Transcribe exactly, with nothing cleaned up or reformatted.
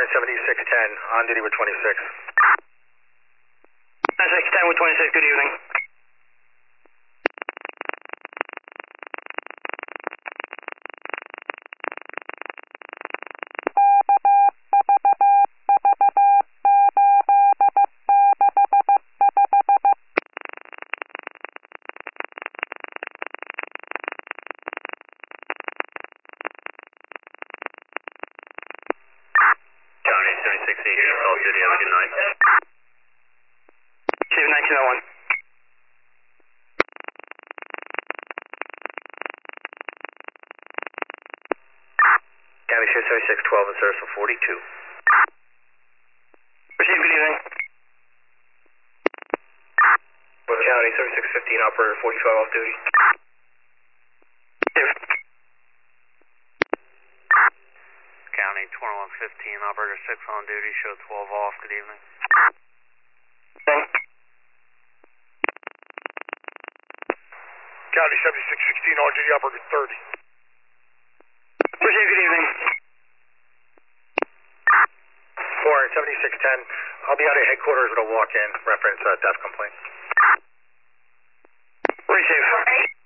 seventy-six ten, on duty with twenty-six. seventy-six ten with twenty-six, good evening. County seventy-six eighteen, call duty, have a good night. Chief nineteen oh one. County Sheriff seventy-six twelve in service for forty-two. Receive, good evening. Wood County seventy-six fifteen, operator forty-five off duty. Chief. County twenty-one fifteen, operator six on duty, show twelve off, good evening. Thank. County seventy-six sixteen, on duty, operator thirty. Receive, good evening. four seventy-six ten, I'll be out at headquarters with a walk-in, reference uh, theft complaint. Receive.